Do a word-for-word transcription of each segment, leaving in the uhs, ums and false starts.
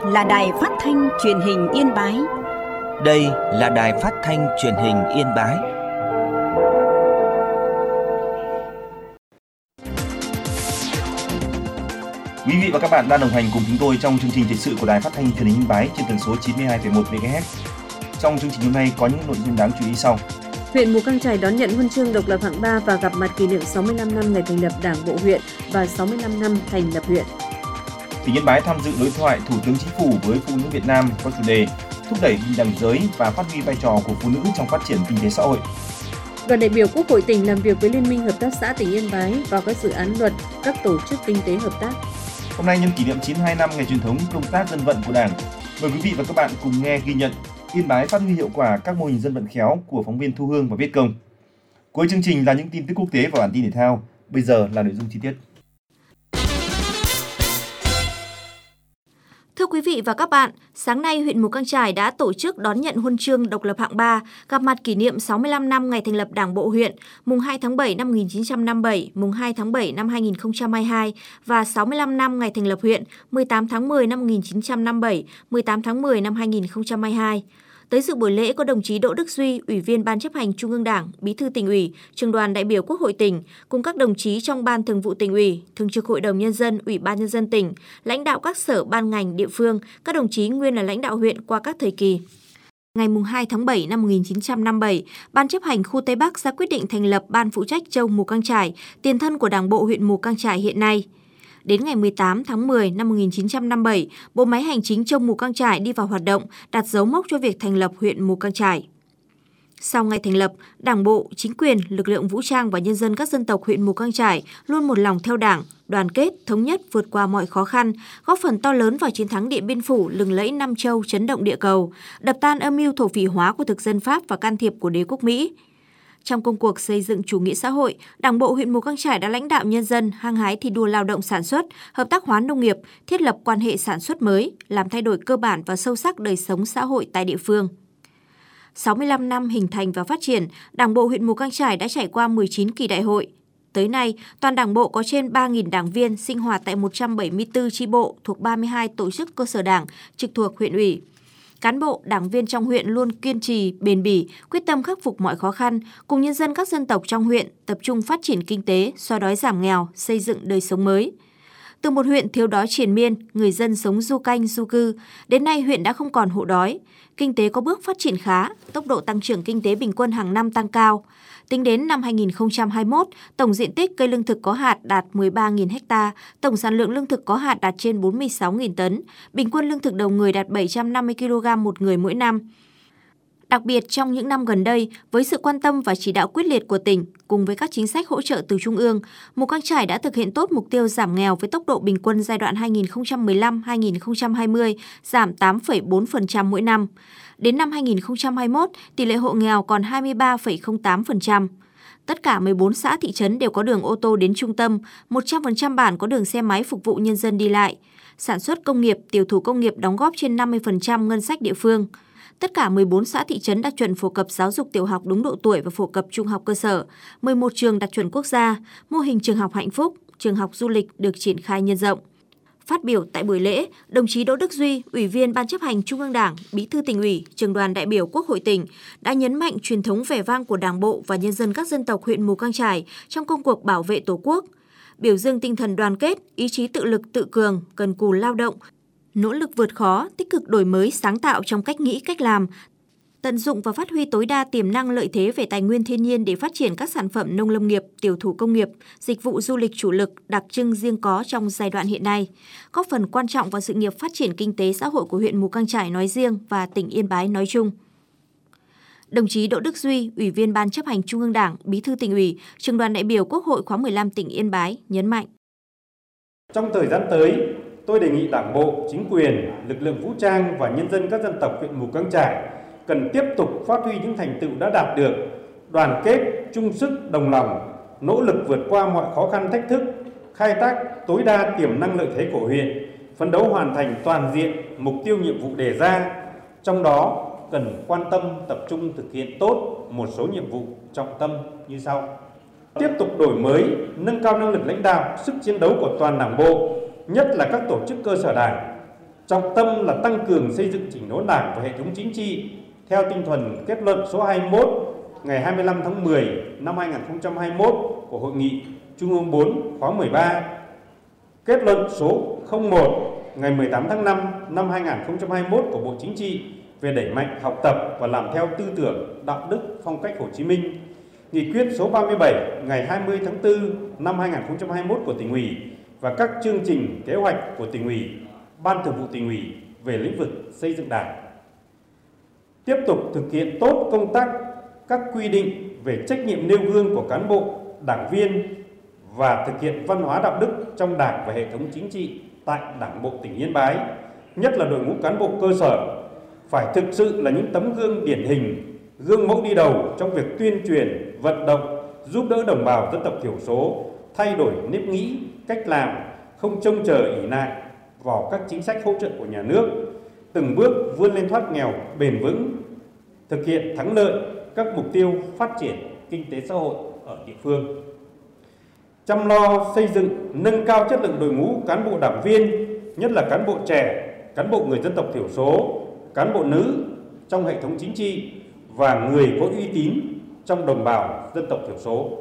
là Đài Phát thanh Truyền hình Yên Bái. Đây là Đài Phát thanh Truyền hình Yên Bái. Quý vị và các bạn đang đồng hành cùng chúng tôi trong chương trình thời sự của Đài Phát thanh Truyền hình Yên Bái trên tần số chín mươi hai phẩy một mê ga héc. Trong chương trình hôm nay có những nội dung đáng chú ý sau. Huyện Mù Cang Chải đón nhận huân chương độc lập hạng ba và gặp mặt kỷ niệm sáu mươi lăm năm ngày thành lập Đảng bộ huyện và sáu mươi lăm năm thành lập huyện. Tỉnh Yên Bái tham dự đối thoại Thủ tướng Chính phủ với phụ nữ Việt Nam có chủ đề thúc đẩy bình đẳng giới và phát huy vai trò của phụ nữ trong phát triển kinh tế xã hội. Đoàn đại biểu Quốc hội tỉnh làm việc với Liên minh Hợp tác xã tỉnh Yên Bái vào các dự án luật, các tổ chức kinh tế hợp tác. Hôm nay nhân kỷ niệm chín mươi hai năm ngày truyền thống công tác dân vận của Đảng, mời quý vị và các bạn cùng nghe ghi nhận Yên Bái phát huy hiệu quả các mô hình dân vận khéo của phóng viên Thu Hương và Viết Công. Cuối chương trình là những tin tức quốc tế và bản tin thể thao. Bây giờ là nội dung chi tiết. Thưa quý vị và các bạn, sáng nay huyện Mù Cang Chải đã tổ chức đón nhận huân chương độc lập hạng ba, gặp mặt kỷ niệm sáu mươi lăm năm ngày thành lập Đảng bộ huyện, mùng hai tháng bảy năm một nghìn chín trăm năm mươi bảy, mùng hai tháng bảy năm hai nghìn không trăm hai mươi hai và sáu mươi lăm năm ngày thành lập huyện, mười tám tháng mười năm một nghìn chín trăm năm mươi bảy, mười tám tháng mười năm hai nghìn không trăm hai mươi hai. Tới dự buổi lễ có đồng chí Đỗ Đức Duy, Ủy viên Ban Chấp hành Trung ương Đảng, Bí thư Tỉnh ủy, Trưởng đoàn đại biểu Quốc hội tỉnh, cùng các đồng chí trong Ban Thường vụ Tỉnh ủy, Thường trực Hội đồng Nhân dân, Ủy ban Nhân dân tỉnh, lãnh đạo các sở ban ngành địa phương, các đồng chí nguyên là lãnh đạo huyện qua các thời kỳ. Ngày hai tháng bảy năm một nghìn chín trăm năm mươi bảy, Ban chấp hành khu Tây Bắc ra quyết định thành lập Ban phụ trách Châu Mù Cang Chải, tiền thân của Đảng bộ huyện Mù Cang Chải hiện nay. Đến ngày mười tám tháng mười năm một nghìn chín trăm năm mươi bảy, bộ máy hành chính Châu Mù Cang Chải đi vào hoạt động, đặt dấu mốc cho việc thành lập huyện Mù Cang Chải. Sau ngày thành lập, Đảng bộ, chính quyền, lực lượng vũ trang và nhân dân các dân tộc huyện Mù Cang Chải luôn một lòng theo Đảng, đoàn kết, thống nhất vượt qua mọi khó khăn, góp phần to lớn vào chiến thắng Điện Biên Phủ lừng lẫy Nam Châu chấn động địa cầu, đập tan âm mưu thổ phỉ hóa của thực dân Pháp và can thiệp của đế quốc Mỹ. Trong công cuộc xây dựng chủ nghĩa xã hội, Đảng bộ huyện Mù Cang Chải đã lãnh đạo nhân dân hăng hái thi đua lao động sản xuất, hợp tác hóa nông nghiệp, thiết lập quan hệ sản xuất mới, làm thay đổi cơ bản và sâu sắc đời sống xã hội tại địa phương. sáu mươi lăm năm hình thành và phát triển, Đảng bộ huyện Mù Cang Chải đã trải qua mười chín kỳ đại hội. Tới nay, toàn Đảng bộ có trên ba nghìn đảng viên sinh hoạt tại một trăm bảy mươi tư chi bộ thuộc ba mươi hai tổ chức cơ sở Đảng trực thuộc huyện ủy. Cán bộ, đảng viên trong huyện luôn kiên trì, bền bỉ, quyết tâm khắc phục mọi khó khăn, cùng nhân dân các dân tộc trong huyện tập trung phát triển kinh tế, xóa đói giảm nghèo, xây dựng đời sống mới. Từ một huyện thiếu đói triền miên, người dân sống du canh, du cư, đến nay huyện đã không còn hộ đói. Kinh tế có bước phát triển khá, tốc độ tăng trưởng kinh tế bình quân hàng năm tăng cao. Tính đến năm hai nghìn không trăm hai mươi mốt, tổng diện tích cây lương thực có hạt đạt mười ba nghìn ha, tổng sản lượng lương thực có hạt đạt trên bốn mươi sáu nghìn tấn, bình quân lương thực đầu người đạt bảy trăm năm mươi ki lô gam một người mỗi năm. Đặc biệt trong những năm gần đây, với sự quan tâm và chỉ đạo quyết liệt của tỉnh, cùng với các chính sách hỗ trợ từ Trung ương, Mù Cang Chải đã thực hiện tốt mục tiêu giảm nghèo với tốc độ bình quân giai đoạn hai nghìn không trăm mười lăm đến hai nghìn không trăm hai mươi, giảm tám phẩy bốn phần trăm mỗi năm. Đến năm hai nghìn không trăm hai mươi mốt, tỷ lệ hộ nghèo còn hai mươi ba phẩy không tám phần trăm. Tất cả mười bốn xã thị trấn đều có đường ô tô đến trung tâm, một trăm phần trăm bản có đường xe máy phục vụ nhân dân đi lại. Sản xuất công nghiệp, tiểu thủ công nghiệp đóng góp trên năm mươi phần trăm ngân sách địa phương. Tất cả mười bốn xã thị trấn đạt chuẩn phổ cập giáo dục tiểu học đúng độ tuổi và phổ cập trung học cơ sở, mười một trường đạt chuẩn quốc gia, mô hình trường học hạnh phúc, trường học du lịch được triển khai nhân rộng. Phát biểu tại buổi lễ, đồng chí Đỗ Đức Duy, Ủy viên Ban Chấp hành Trung ương Đảng, Bí thư Tỉnh ủy, Trưởng đoàn đại biểu Quốc hội tỉnh đã nhấn mạnh truyền thống vẻ vang của Đảng bộ và nhân dân các dân tộc huyện Mù Cang Chải trong công cuộc bảo vệ Tổ quốc, biểu dương tinh thần đoàn kết, ý chí tự lực tự cường, cần cù lao động, nỗ lực vượt khó, tích cực đổi mới sáng tạo trong cách nghĩ, cách làm, tận dụng và phát huy tối đa tiềm năng lợi thế về tài nguyên thiên nhiên để phát triển các sản phẩm nông lâm nghiệp, tiểu thủ công nghiệp, dịch vụ du lịch chủ lực đặc trưng riêng có trong giai đoạn hiện nay, góp phần quan trọng vào sự nghiệp phát triển kinh tế xã hội của huyện Mù Cang Chải nói riêng và tỉnh Yên Bái nói chung. Đồng chí Đỗ Đức Duy, Ủy viên Ban Chấp hành Trung ương Đảng, Bí thư Tỉnh ủy, Trưởng đoàn đại biểu Quốc hội khóa mười lăm tỉnh Yên Bái nhấn mạnh. Trong thời gian tới, tôi đề nghị Đảng bộ, chính quyền, lực lượng vũ trang và nhân dân các dân tộc huyện Mù Cang Chải cần tiếp tục phát huy những thành tựu đã đạt được, đoàn kết, chung sức, đồng lòng, nỗ lực vượt qua mọi khó khăn thách thức, khai thác tối đa tiềm năng lợi thế của huyện, phấn đấu hoàn thành toàn diện mục tiêu nhiệm vụ đề ra, trong đó cần quan tâm tập trung thực hiện tốt một số nhiệm vụ trọng tâm như sau. Tiếp tục đổi mới, nâng cao năng lực lãnh đạo, sức chiến đấu của toàn Đảng bộ, nhất là các tổ chức cơ sở Đảng, Trọng tâm là tăng cường xây dựng chỉnh đốn Đảng và hệ thống chính trị theo tinh thần kết luận số hai mươi mốt ngày hai mươi lăm tháng mười năm hai nghìn không trăm hai mươi mốt của Hội nghị Trung ương bốn khóa mười ba, kết luận số không một ngày mười tám tháng năm năm hai nghìn không trăm hai mươi mốt của Bộ Chính trị về đẩy mạnh học tập và làm theo tư tưởng, đạo đức, phong cách Hồ Chí Minh, nghị quyết số ba mươi bảy ngày hai mươi tháng tư năm hai nghìn không trăm hai mươi mốt của Tỉnh ủy và các chương trình kế hoạch của Tỉnh ủy, Ban Thường vụ Tỉnh ủy về lĩnh vực xây dựng Đảng. Tiếp tục thực hiện tốt công tác các quy định về trách nhiệm nêu gương của cán bộ, đảng viên và thực hiện văn hóa đạo đức trong Đảng và hệ thống chính trị tại Đảng bộ tỉnh Yên Bái, nhất là đội ngũ cán bộ cơ sở, phải thực sự là những tấm gương điển hình, gương mẫu đi đầu trong việc tuyên truyền, vận động, giúp đỡ đồng bào dân tộc thiểu số, thay đổi nếp nghĩ, cách làm, không trông chờ ỷ lại vào các chính sách hỗ trợ của nhà nước, từng bước vươn lên thoát nghèo bền vững, thực hiện thắng lợi các mục tiêu phát triển kinh tế xã hội ở địa phương. Chăm lo xây dựng, nâng cao chất lượng đội ngũ cán bộ đảng viên, nhất là cán bộ trẻ, cán bộ người dân tộc thiểu số, cán bộ nữ trong hệ thống chính trị và người có uy tín trong đồng bào dân tộc thiểu số.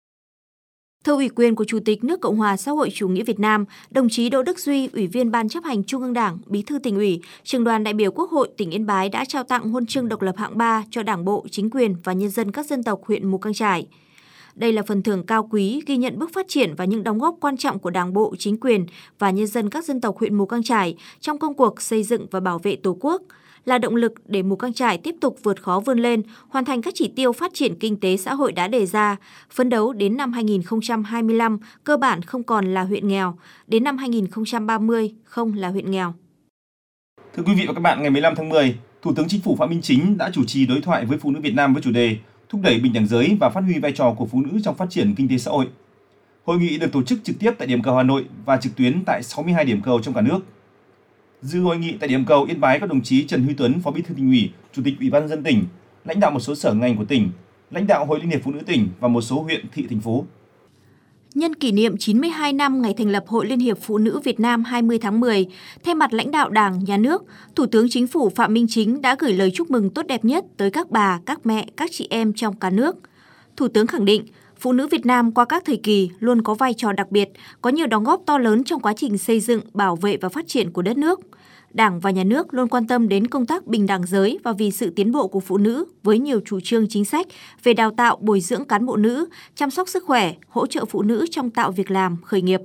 Thưa ủy quyền của Chủ tịch nước Cộng hòa xã hội chủ nghĩa Việt Nam, đồng chí Đỗ Đức Duy, Ủy viên Ban chấp hành Trung ương Đảng, Bí thư Tỉnh ủy, Trưởng đoàn đại biểu Quốc hội tỉnh Yên Bái đã trao tặng huân chương độc lập hạng ba cho Đảng bộ, chính quyền và nhân dân các dân tộc huyện Mù Cang Chải. Đây là phần thưởng cao quý ghi nhận bước phát triển và những đóng góp quan trọng của Đảng bộ, chính quyền và nhân dân các dân tộc huyện Mù Cang Chải trong công cuộc xây dựng và bảo vệ Tổ quốc, là động lực để Mù Cang Chải tiếp tục vượt khó vươn lên, hoàn thành các chỉ tiêu phát triển kinh tế xã hội đã đề ra, phấn đấu đến năm hai nghìn không trăm hai mươi lăm cơ bản không còn là huyện nghèo, đến năm hai nghìn không trăm ba mươi không là huyện nghèo. Thưa quý vị và các bạn, ngày mười lăm tháng mười, Thủ tướng Chính phủ Phạm Minh Chính đã chủ trì đối thoại với phụ nữ Việt Nam với chủ đề thúc đẩy bình đẳng giới và phát huy vai trò của phụ nữ trong phát triển kinh tế xã hội. Hội nghị được tổ chức trực tiếp tại điểm cầu Hà Nội và trực tuyến tại sáu mươi hai điểm cầu trong cả nước. Dự hội nghị tại điểm cầu Yên Bái có đồng chí Trần Huy Tuấn, Phó Bí thư Tỉnh ủy, Chủ tịch Ủy ban nhân dân tỉnh, lãnh đạo một số sở ngành của tỉnh, lãnh đạo Hội Liên hiệp Phụ nữ tỉnh và một số huyện, thị, thành phố. Nhân kỷ niệm chín mươi hai năm ngày thành lập Hội Liên hiệp Phụ nữ Việt Nam hai mươi tháng mười, thay mặt lãnh đạo Đảng, Nhà nước, Thủ tướng Chính phủ Phạm Minh Chính đã gửi lời chúc mừng tốt đẹp nhất tới các bà, các mẹ, các chị em trong cả nước. Thủ tướng khẳng định, phụ nữ Việt Nam qua các thời kỳ luôn có vai trò đặc biệt, có nhiều đóng góp to lớn trong quá trình xây dựng, bảo vệ và phát triển của đất nước. Đảng và Nhà nước luôn quan tâm đến công tác bình đẳng giới và vì sự tiến bộ của phụ nữ với nhiều chủ trương chính sách về đào tạo, bồi dưỡng cán bộ nữ, chăm sóc sức khỏe, hỗ trợ phụ nữ trong tạo việc làm, khởi nghiệp.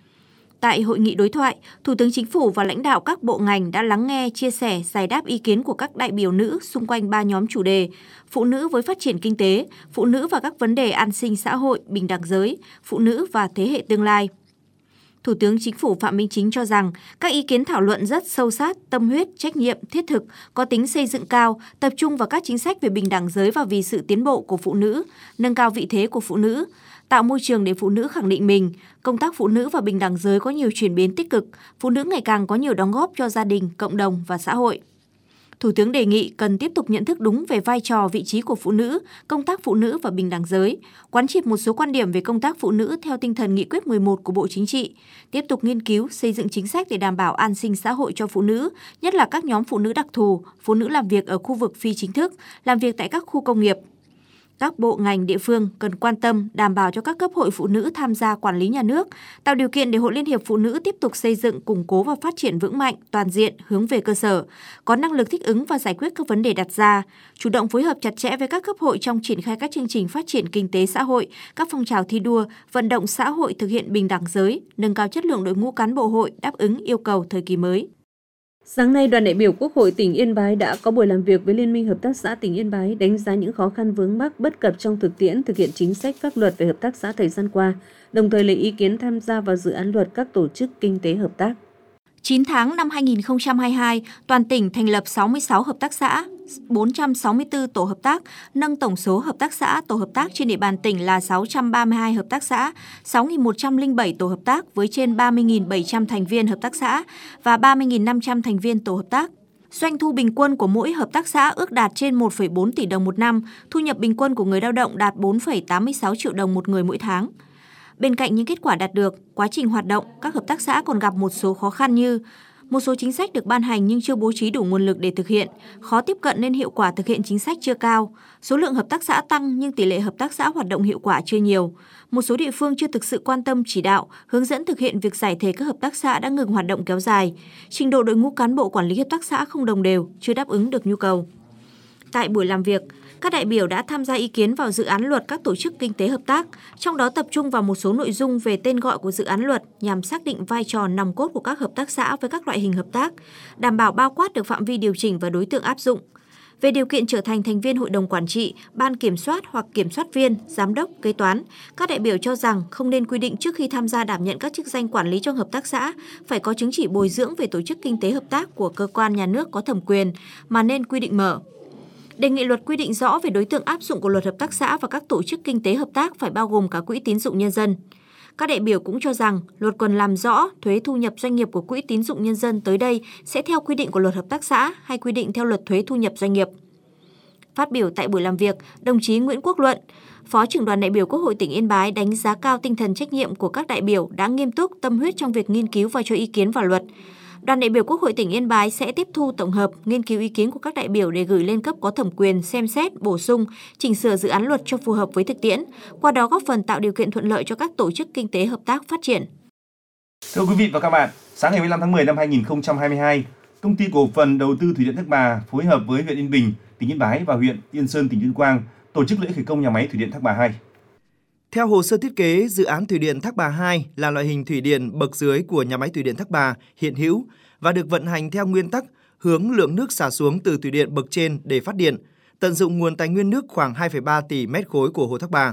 Tại hội nghị đối thoại, Thủ tướng Chính phủ và lãnh đạo các bộ ngành đã lắng nghe, chia sẻ, giải đáp ý kiến của các đại biểu nữ xung quanh ba nhóm chủ đề: phụ nữ với phát triển kinh tế, phụ nữ và các vấn đề an sinh xã hội, bình đẳng giới, phụ nữ và thế hệ tương lai. Thủ tướng Chính phủ Phạm Minh Chính cho rằng các ý kiến thảo luận rất sâu sát, tâm huyết, trách nhiệm, thiết thực, có tính xây dựng cao, tập trung vào các chính sách về bình đẳng giới và vì sự tiến bộ của phụ nữ, nâng cao vị thế của phụ nữ, tạo môi trường để phụ nữ khẳng định mình. Công tác phụ nữ và bình đẳng giới có nhiều chuyển biến tích cực, phụ nữ ngày càng có nhiều đóng góp cho gia đình, cộng đồng và xã hội. Thủ tướng đề nghị cần tiếp tục nhận thức đúng về vai trò, vị trí của phụ nữ, công tác phụ nữ và bình đẳng giới, quán triệt một số quan điểm về công tác phụ nữ theo tinh thần nghị quyết mười một của Bộ Chính trị, tiếp tục nghiên cứu, xây dựng chính sách để đảm bảo an sinh xã hội cho phụ nữ, nhất là các nhóm phụ nữ đặc thù, phụ nữ làm việc ở khu vực phi chính thức, làm việc tại các khu công nghiệp. Các bộ ngành địa phương cần quan tâm đảm bảo cho các cấp hội phụ nữ tham gia quản lý nhà nước, tạo điều kiện để Hội Liên hiệp Phụ nữ tiếp tục xây dựng, củng cố và phát triển vững mạnh, toàn diện, hướng về cơ sở, có năng lực thích ứng và giải quyết các vấn đề đặt ra, chủ động phối hợp chặt chẽ với các cấp hội trong triển khai các chương trình phát triển kinh tế xã hội, các phong trào thi đua, vận động xã hội thực hiện bình đẳng giới, nâng cao chất lượng đội ngũ cán bộ hội đáp ứng yêu cầu thời kỳ mới. Sáng nay, đoàn đại biểu Quốc hội tỉnh Yên Bái đã có buổi làm việc với Liên minh Hợp tác xã tỉnh Yên Bái, đánh giá những khó khăn vướng mắc bất cập trong thực tiễn thực hiện chính sách pháp luật về hợp tác xã thời gian qua, đồng thời lấy ý kiến tham gia vào dự án luật các tổ chức kinh tế hợp tác. chín tháng năm hai nghìn không trăm hai mươi hai, toàn tỉnh thành lập sáu mươi sáu hợp tác xã, bốn trăm sáu mươi tư tổ hợp tác, nâng tổng số hợp tác xã, tổ hợp tác trên địa bàn tỉnh là sáu trăm ba mươi hai hợp tác xã, sáu nghìn một trăm lẻ bảy tổ hợp tác với trên ba mươi nghìn bảy trăm thành viên hợp tác xã và ba mươi nghìn năm trăm thành viên tổ hợp tác. Doanh thu bình quân của mỗi hợp tác xã ước đạt trên một phẩy bốn tỷ đồng một năm, thu nhập bình quân của người lao động đạt bốn phẩy tám mươi sáu triệu đồng một người mỗi tháng. Bên cạnh những kết quả đạt được, quá trình hoạt động, các hợp tác xã còn gặp một số khó khăn như: Một số chính sách được ban hành nhưng chưa bố trí đủ nguồn lực để thực hiện, khó tiếp cận nên hiệu quả thực hiện chính sách chưa cao. Số lượng hợp tác xã tăng nhưng tỷ lệ hợp tác xã hoạt động hiệu quả chưa nhiều. Một số địa phương chưa thực sự quan tâm chỉ đạo, hướng dẫn thực hiện việc giải thể các hợp tác xã đã ngừng hoạt động kéo dài. Trình độ đội ngũ cán bộ quản lý hợp tác xã không đồng đều, chưa đáp ứng được nhu cầu. Tại buổi làm việc, các đại biểu đã tham gia ý kiến vào dự án luật các tổ chức kinh tế hợp tác, trong đó tập trung vào một số nội dung về tên gọi của dự án luật nhằm xác định vai trò nòng cốt của các hợp tác xã với các loại hình hợp tác, đảm bảo bao quát được phạm vi điều chỉnh và đối tượng áp dụng. Về điều kiện trở thành thành viên hội đồng quản trị, ban kiểm soát hoặc kiểm soát viên, giám đốc, kế toán, các đại biểu cho rằng không nên quy định trước khi tham gia đảm nhận các chức danh quản lý trong hợp tác xã phải có chứng chỉ bồi dưỡng về tổ chức kinh tế hợp tác của cơ quan nhà nước có thẩm quyền, mà nên quy định mở. Đề nghị luật quy định rõ về đối tượng áp dụng của luật hợp tác xã và các tổ chức kinh tế hợp tác phải bao gồm cả quỹ tín dụng nhân dân. Các đại biểu cũng cho rằng luật cần làm rõ thuế thu nhập doanh nghiệp của quỹ tín dụng nhân dân tới đây sẽ theo quy định của luật hợp tác xã hay quy định theo luật thuế thu nhập doanh nghiệp. Phát biểu tại buổi làm việc, đồng chí Nguyễn Quốc Luận, Phó trưởng đoàn đại biểu Quốc hội tỉnh Yên Bái đánh giá cao tinh thần trách nhiệm của các đại biểu đã nghiêm túc, tâm huyết trong việc nghiên cứu và cho ý kiến vào luật. Đoàn đại biểu Quốc hội tỉnh Yên Bái sẽ tiếp thu tổng hợp, nghiên cứu ý kiến của các đại biểu để gửi lên cấp có thẩm quyền xem xét, bổ sung, chỉnh sửa dự án luật cho phù hợp với thực tiễn, qua đó góp phần tạo điều kiện thuận lợi cho các tổ chức kinh tế hợp tác phát triển. Thưa quý vị và các bạn, sáng ngày mười lăm tháng mười năm hai nghìn không trăm hai mươi hai, Công ty cổ phần đầu tư thủy điện Thác Bà phối hợp với huyện Yên Bình, tỉnh Yên Bái và huyện Yên Sơn, tỉnh Tuyên Quang tổ chức lễ khởi công nhà máy thủy điện Thác Bà hai. Theo hồ sơ thiết kế, dự án thủy điện Thác Bà hai là loại hình thủy điện bậc dưới của nhà máy thủy điện Thác Bà hiện hữu và được vận hành theo nguyên tắc hướng lượng nước xả xuống từ thủy điện bậc trên để phát điện, tận dụng nguồn tài nguyên nước khoảng hai phẩy ba tỷ mét khối của hồ Thác Bà.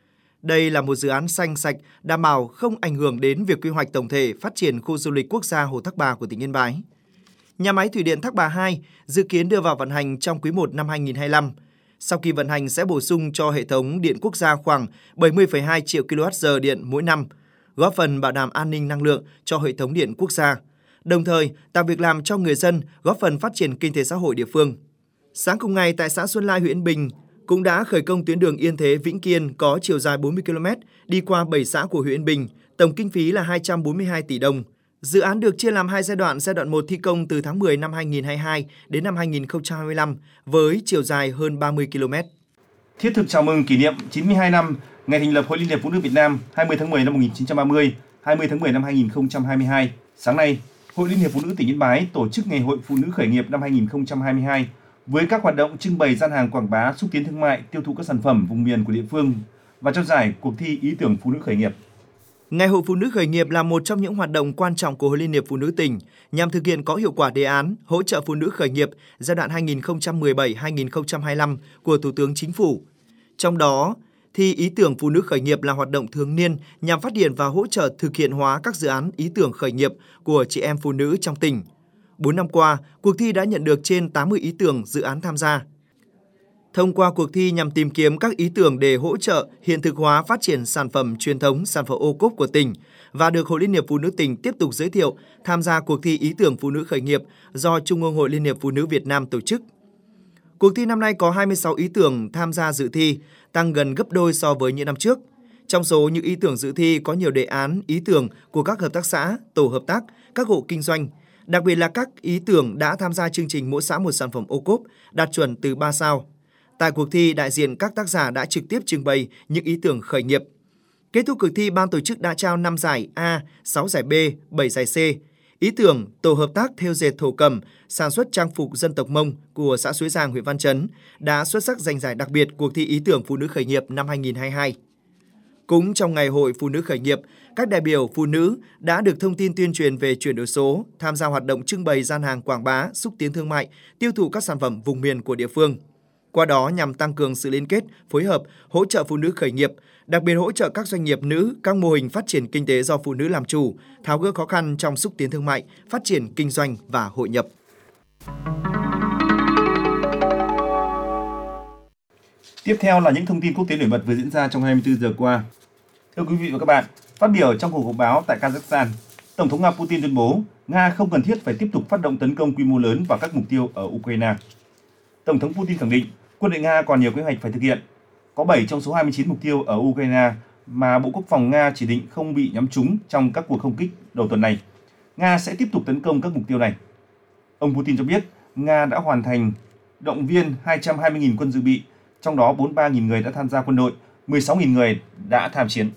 Đây là một dự án xanh sạch, đảm bảo không ảnh hưởng đến việc quy hoạch tổng thể phát triển khu du lịch quốc gia hồ Thác Bà của tỉnh Yên Bái. Nhà máy thủy điện Thác Bà hai dự kiến đưa vào vận hành trong quý một năm hai nghìn không trăm hai mươi lăm. Sau khi vận hành sẽ bổ sung cho hệ thống điện quốc gia khoảng bảy mươi phẩy hai triệu ki lô oát giờ điện mỗi năm, góp phần bảo đảm an ninh năng lượng cho hệ thống điện quốc gia, đồng thời tạo việc làm cho người dân, góp phần phát triển kinh tế xã hội địa phương. Sáng cùng ngày tại xã Xuân Lai, huyện Yên Bình cũng đã khởi công tuyến đường Yên Thế - Vĩnh Kiên có chiều dài bốn mươi ki lô mét đi qua bảy xã của huyện Yên Bình, tổng kinh phí là hai trăm bốn mươi hai tỷ đồng. Dự án được chia làm hai giai đoạn, giai đoạn một thi công từ tháng mười năm hai nghìn không trăm hai mươi hai đến năm hai nghìn không trăm hai mươi lăm với chiều dài hơn ba mươi ki lô mét. Thiết thực chào mừng kỷ niệm chín mươi hai năm ngày thành lập Hội Liên hiệp Phụ nữ Việt Nam hai mươi tháng mười năm một nghìn chín trăm ba mươi, hai mươi tháng mười năm hai nghìn không trăm hai mươi hai. Sáng nay, Hội Liên hiệp Phụ nữ tỉnh Yên Bái tổ chức Ngày hội Phụ nữ khởi nghiệp năm hai nghìn không trăm hai mươi hai với các hoạt động trưng bày gian hàng quảng bá, xúc tiến thương mại, tiêu thụ các sản phẩm vùng miền của địa phương và trao giải cuộc thi ý tưởng phụ nữ khởi nghiệp. Ngày hội Phụ nữ khởi nghiệp là một trong những hoạt động quan trọng của Hội Liên hiệp Phụ nữ tỉnh nhằm thực hiện có hiệu quả đề án hỗ trợ phụ nữ khởi nghiệp giai đoạn hai nghìn không trăm mười bảy đến hai nghìn không trăm hai mươi lăm của Thủ tướng Chính phủ. Trong đó, thi ý tưởng phụ nữ khởi nghiệp là hoạt động thường niên nhằm phát hiện và hỗ trợ thực hiện hóa các dự án ý tưởng khởi nghiệp của chị em phụ nữ trong tỉnh. Bốn năm qua, cuộc thi đã nhận được trên tám mươi ý tưởng dự án tham gia. Thông qua cuộc thi nhằm tìm kiếm các ý tưởng để hỗ trợ hiện thực hóa phát triển sản phẩm truyền thống, sản phẩm ô cốp của tỉnh và được Hội Liên hiệp Phụ nữ tỉnh tiếp tục giới thiệu tham gia cuộc thi ý tưởng phụ nữ khởi nghiệp do Trung ương Hội Liên hiệp Phụ nữ Việt Nam tổ chức. Cuộc thi năm nay có hai mươi sáu ý tưởng tham gia dự thi, tăng gần gấp đôi so với những năm trước. Trong số những ý tưởng dự thi có nhiều đề án, ý tưởng của các hợp tác xã, tổ hợp tác, các hộ kinh doanh, đặc biệt là các ý tưởng đã tham gia chương trình Mỗi xã một sản phẩm ô cốp đạt chuẩn từ ba sao. Tại cuộc thi, đại diện các tác giả đã trực tiếp trưng bày những ý tưởng khởi nghiệp. Kết thúc cuộc thi, ban tổ chức đã trao năm giải A, sáu giải B, bảy giải C. Ý tưởng tổ hợp tác thêu dệt thổ cẩm, sản xuất trang phục dân tộc Mông của xã Suối Giang, huyện Văn Chấn đã xuất sắc giành giải đặc biệt cuộc thi ý tưởng phụ nữ khởi nghiệp năm hai nghìn không trăm hai mươi hai. Cũng trong ngày hội Phụ nữ khởi nghiệp, các đại biểu phụ nữ đã được thông tin tuyên truyền về chuyển đổi số, tham gia hoạt động trưng bày gian hàng quảng bá, xúc tiến thương mại, tiêu thụ các sản phẩm vùng miền của địa phương. Qua đó nhằm tăng cường sự liên kết, phối hợp, hỗ trợ phụ nữ khởi nghiệp, đặc biệt hỗ trợ các doanh nghiệp nữ, các mô hình phát triển kinh tế do phụ nữ làm chủ, tháo gỡ khó khăn trong xúc tiến thương mại, phát triển kinh doanh và hội nhập. Tiếp theo là những thông tin quốc tế nổi bật vừa diễn ra trong hai mươi tư giờ qua. Thưa quý vị và các bạn, phát biểu trong cuộc họp báo tại Kazakhstan, Tổng thống Nga Putin tuyên bố Nga không cần thiết phải tiếp tục phát động tấn công quy mô lớn vào các mục tiêu ở Ukraine. Tổng thống Putin khẳng định quân đội Nga còn nhiều kế hoạch phải thực hiện. Có bảy trong số hai mươi chín mục tiêu ở Ukraine mà Bộ Quốc phòng Nga chỉ định không bị nhắm trúng trong các cuộc không kích đầu tuần này. Nga sẽ tiếp tục tấn công các mục tiêu này. Ông Putin cho biết Nga đã hoàn thành động viên hai trăm hai mươi nghìn quân dự bị, trong đó bốn mươi ba nghìn người đã tham gia quân đội, mười sáu nghìn người đã tham chiến.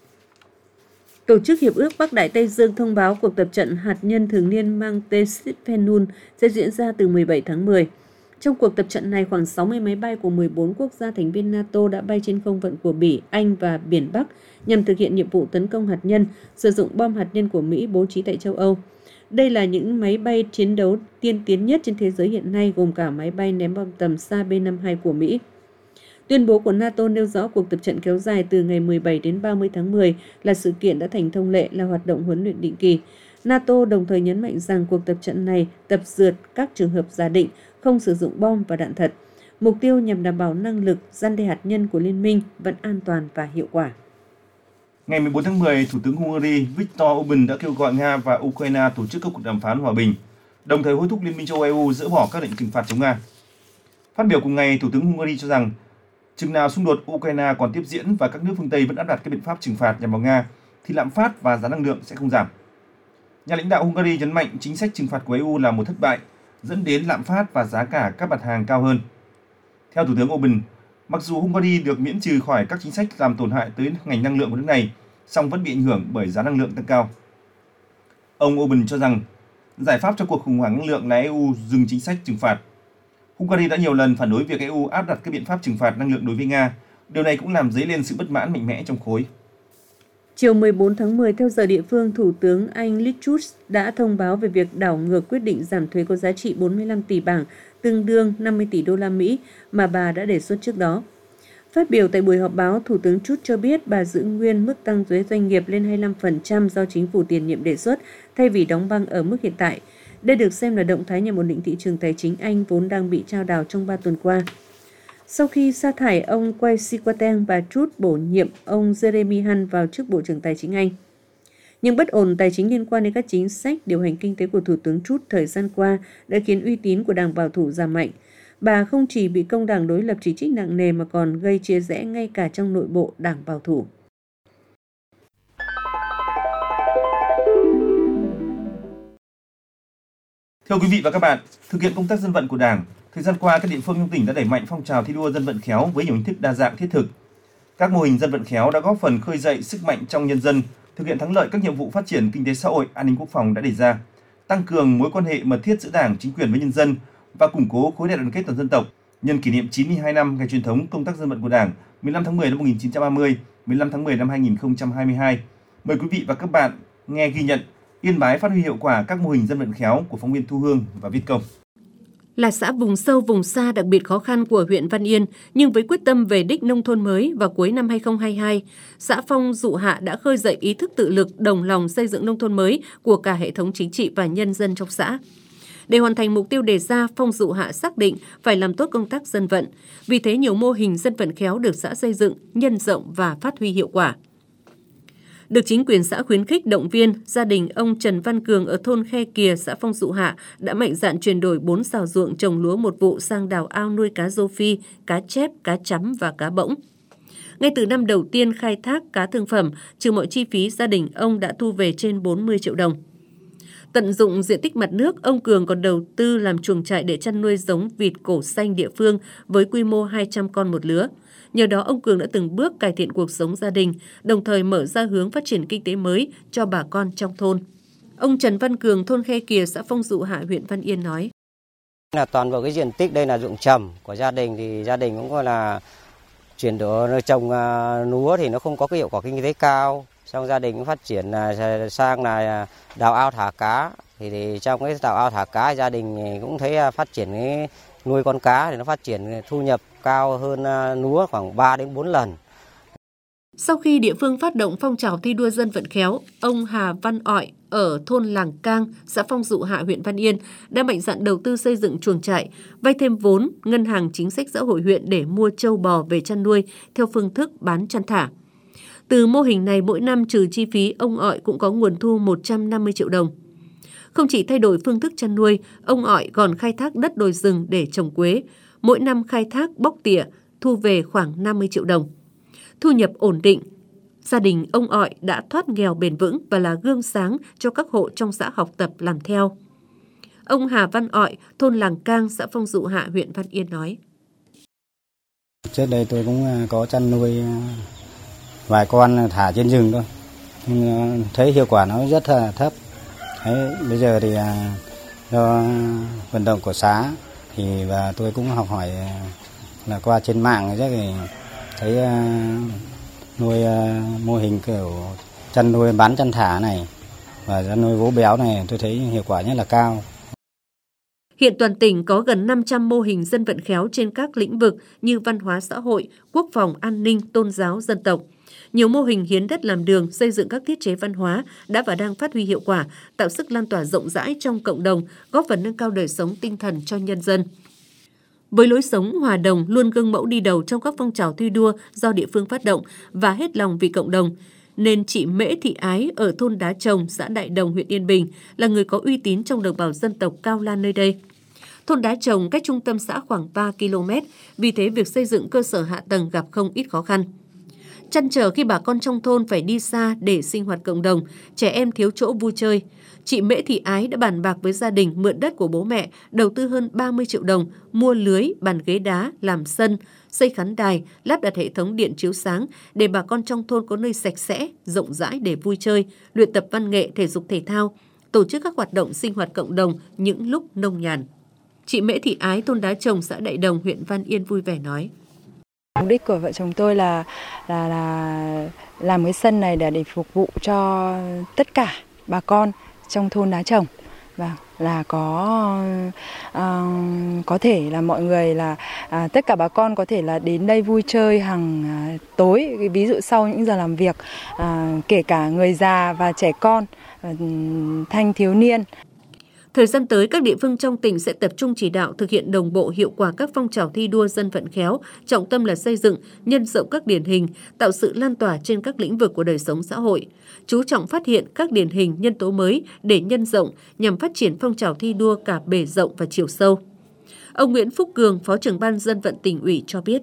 Tổ chức Hiệp ước Bắc Đại Tây Dương thông báo cuộc tập trận hạt nhân thường niên mang tên Stephenun sẽ diễn ra từ mười bảy tháng mười. Trong cuộc tập trận này, khoảng sáu mươi máy bay của mười bốn quốc gia thành viên NATO đã bay trên không phận của Bỉ, Anh và Biển Bắc nhằm thực hiện nhiệm vụ tấn công hạt nhân, sử dụng bom hạt nhân của Mỹ bố trí tại châu Âu. Đây là những máy bay chiến đấu tiên tiến nhất trên thế giới hiện nay, gồm cả máy bay ném bom tầm xa B năm mươi hai của Mỹ. Tuyên bố của NATO nêu rõ cuộc tập trận kéo dài từ ngày mười bảy đến ba mươi tháng mười là sự kiện đã thành thông lệ, là hoạt động huấn luyện định kỳ. NATO đồng thời nhấn mạnh rằng cuộc tập trận này tập dượt các trường hợp giả định, không sử dụng bom và đạn thật. Mục tiêu nhằm đảm bảo năng lực răn đe hạt nhân của liên minh vẫn an toàn và hiệu quả. Ngày mười bốn tháng mười, Thủ tướng Hungary Viktor Orbán đã kêu gọi Nga và Ukraine tổ chức các cuộc đàm phán hòa bình, đồng thời hối thúc Liên minh châu Âu E U dỡ bỏ các lệnh trừng phạt chống Nga. Phát biểu cùng ngày, Thủ tướng Hungary cho rằng chừng nào xung đột Ukraine còn tiếp diễn và các nước phương Tây vẫn áp đặt các biện pháp trừng phạt nhằm vào Nga, thì lạm phát và giá năng lượng sẽ không giảm. Nhà lãnh đạo Hungary nhấn mạnh chính sách trừng phạt của E U là một thất bại, dẫn đến lạm phát và giá cả các mặt hàng cao hơn. Theo Thủ tướng Orbán, mặc dù Hungary được miễn trừ khỏi các chính sách làm tổn hại tới ngành năng lượng của nước này, song vẫn bị ảnh hưởng bởi giá năng lượng tăng cao. Ông Orbán cho rằng giải pháp cho cuộc khủng hoảng năng lượng là E U dừng chính sách trừng phạt. Hungary đã nhiều lần phản đối việc E U áp đặt các biện pháp trừng phạt năng lượng đối với Nga. Điều này cũng làm dấy lên sự bất mãn mạnh mẽ trong khối. Chiều mười bốn tháng mười, theo giờ địa phương, Thủ tướng Anh Liz Truss đã thông báo về việc đảo ngược quyết định giảm thuế có giá trị bốn mươi lăm tỷ bảng, tương đương năm mươi tỷ đô la Mỹ mà bà đã đề xuất trước đó. Phát biểu tại buổi họp báo, Thủ tướng Truss cho biết bà giữ nguyên mức tăng thuế doanh nghiệp lên hai mươi lăm phần trăm do chính phủ tiền nhiệm đề xuất, thay vì đóng băng ở mức hiện tại. Đây được xem là động thái nhằm ổn định thị trường tài chính Anh vốn đang bị chao đảo trong ba tuần qua. Sau khi sa thải ông Kwasi Kwarteng, bà Truss bổ nhiệm ông Jeremy Hunt vào chức Bộ trưởng Tài chính Anh. Nhưng bất ổn tài chính liên quan đến các chính sách điều hành kinh tế của Thủ tướng Truss thời gian qua đã khiến uy tín của Đảng Bảo thủ giảm mạnh. Bà không chỉ bị công đảng đối lập chỉ trích nặng nề mà còn gây chia rẽ ngay cả trong nội bộ Đảng Bảo thủ. Thưa quý vị và các bạn, thực hiện công tác dân vận của Đảng, thời gian qua các địa phương trong tỉnh đã đẩy mạnh phong trào thi đua dân vận khéo với nhiều hình thức đa dạng thiết thực. Các mô hình dân vận khéo đã góp phần khơi dậy sức mạnh trong nhân dân, thực hiện thắng lợi các nhiệm vụ phát triển kinh tế xã hội, an ninh quốc phòng đã đề ra, tăng cường mối quan hệ mật thiết giữa Đảng, chính quyền với nhân dân và củng cố khối đại đoàn kết toàn dân tộc. Nhân kỷ niệm chín mươi hai năm ngày truyền thống công tác dân vận của Đảng, mười lăm tháng mười năm một nghìn chín trăm ba mươi, mười lăm tháng mười năm hai nghìn không trăm hai mươi hai. Mời quý vị và các bạn nghe ghi nhận Yên Bái phát huy hiệu quả các mô hình dân vận khéo của phóng viên Thu Hương và Viết Công. Là xã vùng sâu, vùng xa đặc biệt khó khăn của huyện Văn Yên, nhưng với quyết tâm về đích nông thôn mới vào cuối năm hai nghìn không trăm hai mươi hai, xã Phong Dụ Hạ đã khơi dậy ý thức tự lực, đồng lòng xây dựng nông thôn mới của cả hệ thống chính trị và nhân dân trong xã. Để hoàn thành mục tiêu đề ra, Phong Dụ Hạ xác định phải làm tốt công tác dân vận. Vì thế, nhiều mô hình dân vận khéo được xã xây dựng, nhân rộng và phát huy hiệu quả. Được chính quyền xã khuyến khích động viên, gia đình ông Trần Văn Cường ở thôn Khe Kìa, xã Phong Dụ Hạ đã mạnh dạn chuyển đổi bốn sào ruộng trồng lúa một vụ sang đào ao nuôi cá rô phi, cá chép, cá chấm và cá bỗng. Ngay từ năm đầu tiên khai thác cá thương phẩm, trừ mọi chi phí, gia đình ông đã thu về trên bốn mươi triệu đồng. Tận dụng diện tích mặt nước, ông Cường còn đầu tư làm chuồng trại để chăn nuôi giống vịt cổ xanh địa phương với quy mô hai trăm con một lứa. Nhờ đó, ông Cường đã từng bước cải thiện cuộc sống gia đình, đồng thời mở ra hướng phát triển kinh tế mới cho bà con trong thôn. Ông Trần Văn Cường, thôn Khe Kìa, xã Phong Dụ Hạ, huyện Văn Yên nói: Là toàn bộ cái diện tích đây là ruộng trầm của gia đình, thì gia đình cũng gọi là chuyển đổi trồng lúa thì nó không có cái hiệu quả kinh tế cao. Xong gia đình cũng phát triển sang là đào ao thả cá, thì, thì trong cái đào ao thả cá gia đình cũng thấy phát triển cái nuôi con cá thì nó phát triển thu nhập cao hơn lúa khoảng ba đến bốn lần. Sau khi địa phương phát động phong trào thi đua dân vận khéo, ông Hà Văn Ọi ở thôn Làng Cang, xã Phong Dụ Hạ, huyện Văn Yên đã mạnh dạn đầu tư xây dựng chuồng trại, vay thêm vốn ngân hàng chính sách xã hội huyện để mua trâu bò về chăn nuôi theo phương thức bán chăn thả. Từ mô hình này, mỗi năm trừ chi phí, ông Ọi cũng có nguồn thu một trăm năm mươi triệu đồng. Không chỉ thay đổi phương thức chăn nuôi, ông Ọi còn khai thác đất đồi rừng để trồng quế. Mỗi năm khai thác bóc tỉa, thu về khoảng năm mươi triệu đồng. Thu nhập ổn định, Gia đình ông Ọi đã thoát nghèo bền vững và là gương sáng cho các hộ trong xã học tập làm theo. Ông Hà Văn Ọi, thôn Làng Cang, xã Phong Dụ Hạ, huyện Văn Yên nói. Trước đây tôi cũng có chăn nuôi vài con thả trên rừng thôi, nhưng thấy hiệu quả nó rất là thấp. Đấy, bây giờ thì do vận động của xã thì và tôi cũng học hỏi là qua trên mạng rất thì thấy nuôi mô hình kiểu chăn nuôi bán chăn thả này và chăn nuôi vỗ béo này tôi thấy hiệu quả rất là cao. Hiện toàn tỉnh có gần năm trăm mô hình dân vận khéo trên các lĩnh vực như văn hóa xã hội, quốc phòng, an ninh, tôn giáo, dân tộc. Nhiều mô hình hiến đất làm đường, xây dựng các thiết chế văn hóa đã và đang phát huy hiệu quả, tạo sức lan tỏa rộng rãi trong cộng đồng, góp phần nâng cao đời sống tinh thần cho nhân dân. Với lối sống hòa đồng, luôn gương mẫu đi đầu trong các phong trào thi đua do địa phương phát động và hết lòng vì cộng đồng, nên chị Mễ Thị Ái ở thôn Đá Trồng, xã Đại Đồng, huyện Yên Bình là người có uy tín trong đồng bào dân tộc Cao Lan nơi đây. Thôn Đá Trồng cách trung tâm xã khoảng ba ki lô mét, vì thế việc xây dựng cơ sở hạ tầng gặp không ít khó khăn. Trăn trở khi bà con trong thôn phải đi xa để sinh hoạt cộng đồng, trẻ em thiếu chỗ vui chơi, chị Mễ Thị Ái đã bàn bạc với gia đình mượn đất của bố mẹ, đầu tư hơn ba mươi triệu đồng, mua lưới, bàn ghế đá, làm sân, xây khán đài, lắp đặt hệ thống điện chiếu sáng để bà con trong thôn có nơi sạch sẽ, rộng rãi để vui chơi, luyện tập văn nghệ, thể dục thể thao, tổ chức các hoạt động sinh hoạt cộng đồng những lúc nông nhàn. Chị Mễ Thị Ái, thôn Đá Trồng, xã Đại Đồng, huyện Văn Yên vui vẻ nói. Mục đích của vợ chồng tôi là là là làm cái sân này để để phục vụ cho tất cả bà con trong thôn Đá Trồng, và là có uh, có thể là mọi người là uh, tất cả bà con có thể là đến đây vui chơi hàng uh, tối, ví dụ sau những giờ làm việc, uh, kể cả người già và trẻ con, uh, thanh thiếu niên. Thời gian tới, các địa phương trong tỉnh sẽ tập trung chỉ đạo thực hiện đồng bộ hiệu quả các phong trào thi đua dân vận khéo, trọng tâm là xây dựng, nhân rộng các điển hình, tạo sự lan tỏa trên các lĩnh vực của đời sống xã hội, chú trọng phát hiện các điển hình nhân tố mới để nhân rộng nhằm phát triển phong trào thi đua cả bề rộng và chiều sâu. Ông Nguyễn Phúc Cường, Phó trưởng ban dân vận tỉnh ủy cho biết.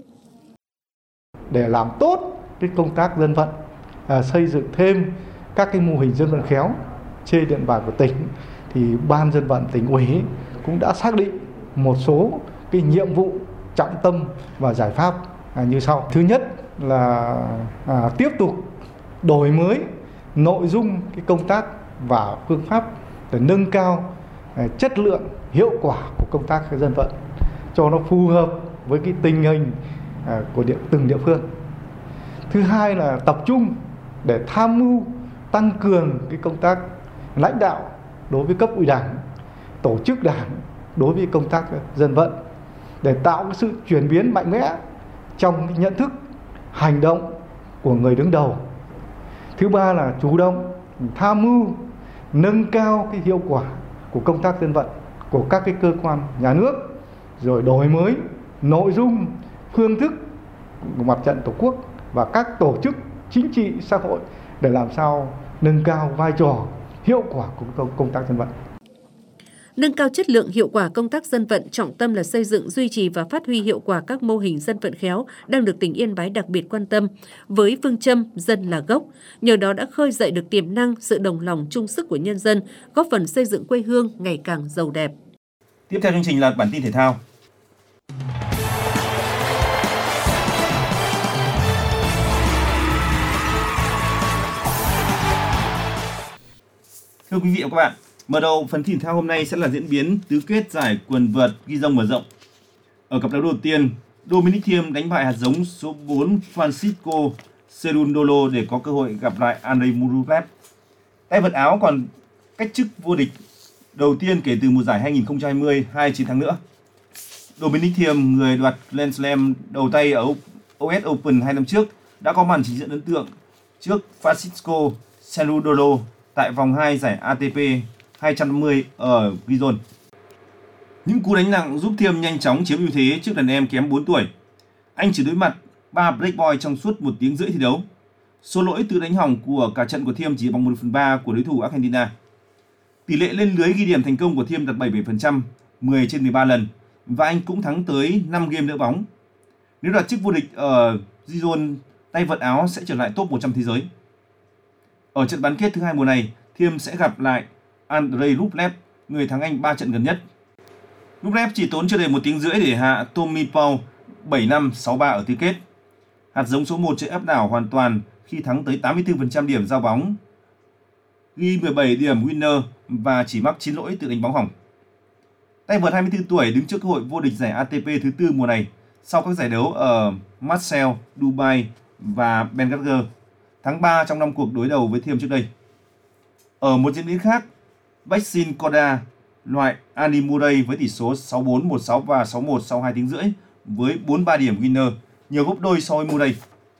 Để làm tốt cái công tác dân vận, à, xây dựng thêm các cái mô hình dân vận khéo trên địa bàn của tỉnh, thì Ban dân vận tỉnh ủy cũng đã xác định một số cái nhiệm vụ trọng tâm và giải pháp à, như sau. Thứ nhất là à, tiếp tục đổi mới nội dung cái công tác và phương pháp để nâng cao à, chất lượng, hiệu quả của công tác dân vận cho nó phù hợp với cái tình hình à, của địa, từng địa phương. Thứ hai là tập trung để tham mưu tăng cường cái công tác lãnh đạo đối với cấp ủy đảng, tổ chức đảng đối với công tác dân vận để tạo cái sự chuyển biến mạnh mẽ trong cái nhận thức, hành động của người đứng đầu. Thứ ba là chủ động tham mưu nâng cao cái hiệu quả của công tác dân vận của các cái cơ quan nhà nước, rồi đổi mới nội dung, phương thức của mặt trận Tổ quốc và các tổ chức chính trị xã hội để làm sao nâng cao vai trò, hiệu quả của công tác dân vận. Nâng cao chất lượng hiệu quả công tác dân vận, trọng tâm là xây dựng, duy trì và phát huy hiệu quả các mô hình dân vận khéo đang được tỉnh Yên Bái đặc biệt quan tâm với phương châm dân là gốc. Nhờ đó đã khơi dậy được tiềm năng, sự đồng lòng chung sức của nhân dân, góp phần xây dựng quê hương ngày càng giàu đẹp. Tiếp theo chương trình là bản tin thể thao. Thưa quý vị và các bạn, mở đầu phần tin thể thao hôm nay sẽ là diễn biến tứ kết giải quần vợt ghi dông mở rộng. Ở cặp đấu đầu tiên, Dominic Thiem đánh bại hạt giống số bốn Francisco Cerundolo để có cơ hội gặp lại Andrei Rublev. Tay vợt Áo còn cách chức vô địch đầu tiên kể từ mùa giải hai nghìn không trăm hai mươi, hai chiến thắng nữa. Dominic Thiem, người đoạt Grand Slam đầu tay ở u ét Open hai năm trước, đã có màn trình diễn ấn tượng trước Francisco Cerundolo tại vòng hai giải a tê pê hai trăm năm mươi ở Gijón. Những cú đánh nặng giúp Thiem nhanh chóng chiếm ưu thế trước đàn em kém bốn tuổi. Anh chỉ đối mặt ba breakpoint trong suốt một tiếng rưỡi thi đấu. Số lỗi tự đánh hỏng của cả trận của Thiem chỉ bằng một phần ba của đối thủ Argentina. Tỷ lệ lên lưới ghi điểm thành công của Thiem đạt bảy mươi bảy phần trăm, mười trên mười ba lần, và anh cũng thắng tới năm game đỡ bóng. Nếu đoạt chức vô địch ở Gijón tay vợt Áo sẽ trở lại top một trăm thế giới. Ở trận bán kết thứ hai mùa này, Thiêm sẽ gặp lại Andrei Rublev, người thắng Anh ba trận gần nhất. Rublev chỉ tốn chưa đầy một tiếng rưỡi để hạ Tommy Paul bảy năm sáu ba ở tứ kết. Hạt giống số một chơi áp đảo hoàn toàn khi thắng tới tám mươi tư phần trăm điểm giao bóng, ghi mười bảy điểm winner và chỉ mắc chín lỗi tự đánh bóng hỏng. Tay vợt hai mươi tư tuổi đứng trước cơ hội vô địch giải a tê pê thứ tư mùa này sau các giải đấu ở Marseille, Dubai và Bengaluru, thắng ba trong năm cuộc đối đầu với Thiêm trước đây. Ở một diễn biến khác, Maxime Corda loại Andy Murray với tỷ số sáu bốn, một sáu và sáu một sau hai tiếng rưỡi với bốn mươi ba điểm winner, nhiều gấp đôi so với Murray.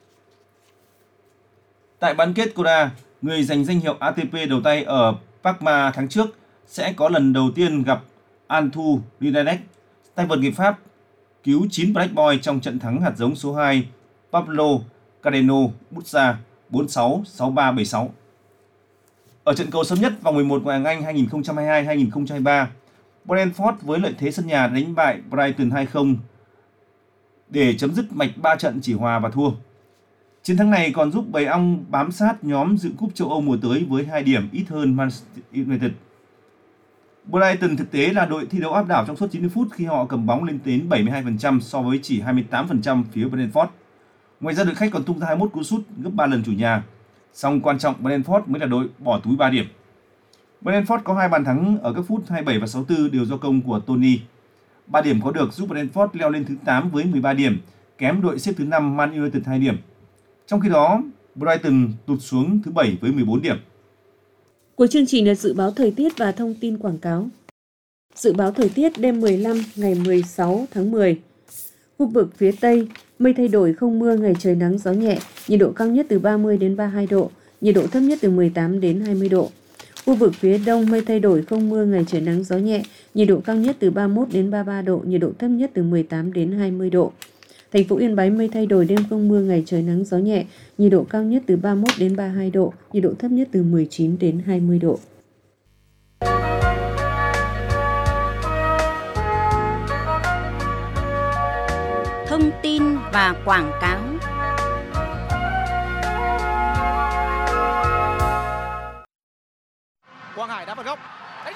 Tại bán kết Corda, người giành danh hiệu a tê pê đầu tay ở Parma tháng trước, sẽ có lần đầu tiên gặp Antu Rinalek, tay vợt người Pháp cứu chín Black Boy trong trận thắng hạt giống số hai Pablo Carreno Busta bốn sáu, sáu ba, bảy sáu. Ở trận cầu sớm nhất vòng mười một Ngoại hạng Anh hai nghìn không trăm hai mươi hai hai nghìn không trăm hai mươi ba, Brentford với lợi thế sân nhà đánh bại Brighton hai không để chấm dứt mạch ba trận chỉ hòa và thua. Chiến thắng này còn giúp Bầy Ong bám sát nhóm dự cúp châu Âu mùa tới với hai điểm ít hơn Manchester United. Brighton thực tế là đội thi đấu áp đảo trong suốt chín mươi phút khi họ cầm bóng lên đến bảy mươi hai phần trăm so với chỉ hai mươi tám phần trăm phía Brentford. Ngoài ra đội khách còn tung ra hai mươi mốt cú sút gấp ba lần chủ nhà. Song quan trọng Brentford mới là đội bỏ túi ba điểm. Brentford có hai bàn thắng ở các phút hai mươi bảy và sáu mươi tư đều do công của Tony. ba điểm có được giúp Brentford leo lên thứ tám với mười ba điểm, kém đội xếp thứ năm Man United hai điểm. Trong khi đó, Brighton tụt xuống thứ bảy với mười bốn điểm. Cuối chương trình là dự báo thời tiết và thông tin quảng cáo. Dự báo thời tiết đêm mười lăm ngày mười sáu tháng mười. Khu vực phía Tây, mây thay đổi không mưa, ngày trời nắng gió nhẹ, nhiệt độ cao nhất từ ba mươi đến ba mươi hai độ, nhiệt độ thấp nhất từ mười tám đến hai mươi độ. Khu vực phía Đông, mây thay đổi không mưa, ngày trời nắng gió nhẹ, nhiệt độ cao nhất từ ba mươi mốt đến ba mươi ba độ, nhiệt độ thấp nhất từ mười tám đến hai mươi độ. Thành phố Yên Bái mây thay đổi, đêm không mưa, ngày trời nắng gió nhẹ, nhiệt độ cao nhất từ ba mươi mốt đến ba mươi hai độ, nhiệt độ thấp nhất từ mười chín đến hai mươi độ. Thông tin và quảng cáo. Quang Hải đá phạt góc. Đánh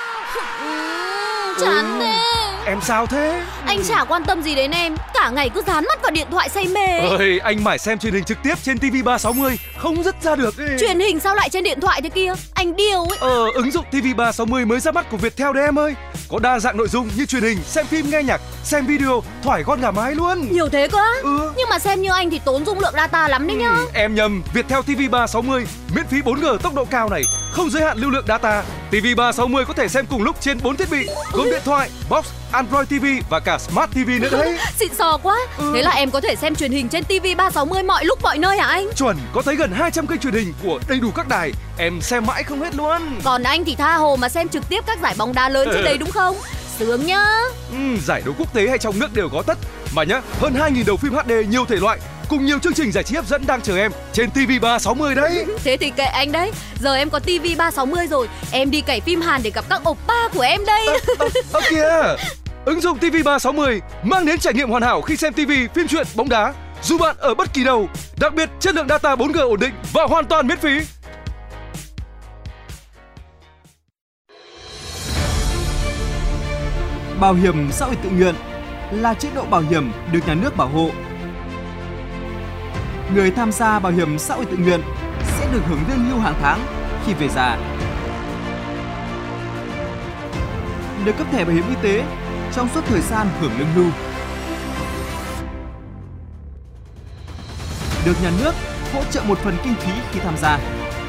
ừ, chán thế. Em sao thế? Anh chả quan tâm gì đến em, cả ngày cứ dán mắt vào điện thoại say mê. Ơi, anh mải xem truyền hình trực tiếp trên ti vi ba sáu mươi, không dứt ra được ấy. Truyền hình sao lại trên điện thoại thế kia? Anh điêu ấy. Ờ, ứng dụng ti vi ba sáu mươi mới ra mắt của Viettel đấy em ơi. Có đa dạng nội dung như truyền hình, xem phim, nghe nhạc, xem video, thoải con gà mái luôn. Nhiều thế cơ á? Ừ. Nhưng mà xem như anh thì tốn dung lượng data lắm đấy nhá. Ừ, em nhầm, Viettel ti vi ba sáu mươi miễn phí bốn G tốc độ cao này, không giới hạn lưu lượng data. ti vi ba sáu mươi có thể xem cùng lúc trên bốn thiết bị, gồm điện thoại, box, Android ti vi và cả Smart ti vi nữa đấy. Xịn sò quá. Ừ. Thế là em có thể xem truyền hình trên ti vi ba sáu mươi mọi lúc mọi nơi hả anh? Chuẩn, có tới gần hai trăm kênh truyền hình của đầy đủ các đài, em xem mãi không hết luôn. Còn anh thì tha hồ mà xem trực tiếp các giải bóng đá lớn trên đấy đúng không? Sướng nhá. Ừ, giải đấu quốc tế hay trong nước đều có tất. Mà nhá, hơn hai nghìn đầu phim hát đê nhiều thể loại cùng nhiều chương trình giải trí hấp dẫn đang chờ em trên ti vi ba sáu mươi đấy. Thế thì kệ anh đấy. Giờ em có ti vi ba sáu mươi rồi, em đi cày phim Hàn để gặp các oppa của em đây. Ơ à, à, kìa. Ứng dụng ti vi ba sáu mươi mang đến trải nghiệm hoàn hảo khi xem ti vi, phim truyện, bóng đá dù bạn ở bất kỳ đâu. Đặc biệt chất lượng data bốn G ổn định và hoàn toàn miễn phí. Bảo hiểm xã hội tự nguyện là chế độ bảo hiểm được nhà nước bảo hộ. Người tham gia bảo hiểm xã hội tự nguyện sẽ được hưởng lương hưu hàng tháng khi về già. Được cấp thẻ bảo hiểm y tế trong suốt thời gian hưởng lương hưu. Được nhà nước hỗ trợ một phần kinh phí khi tham gia.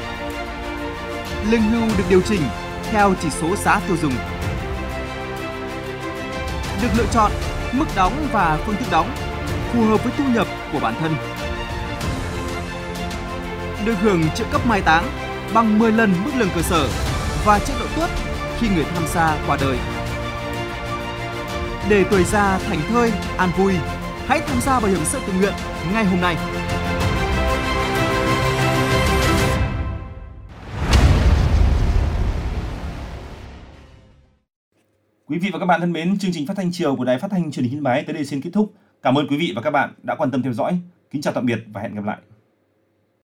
Lương hưu được điều chỉnh theo chỉ số giá tiêu dùng. Được lựa chọn mức đóng và phương thức đóng phù hợp với thu nhập của bản thân. Được hưởng trợ cấp mai táng bằng mười lần mức lương cơ sở và chế độ tuất khi người tham gia qua đời. Để tuổi già thảnh thơi, an vui, hãy tham gia bảo hiểm xã hội tự nguyện ngay hôm nay. Quý vị và các bạn thân mến, chương trình phát thanh chiều của Đài Phát thanh Truyền hình Yên Bái tới đây xin kết thúc. Cảm ơn quý vị và các bạn đã quan tâm theo dõi. Kính chào tạm biệt và hẹn gặp lại.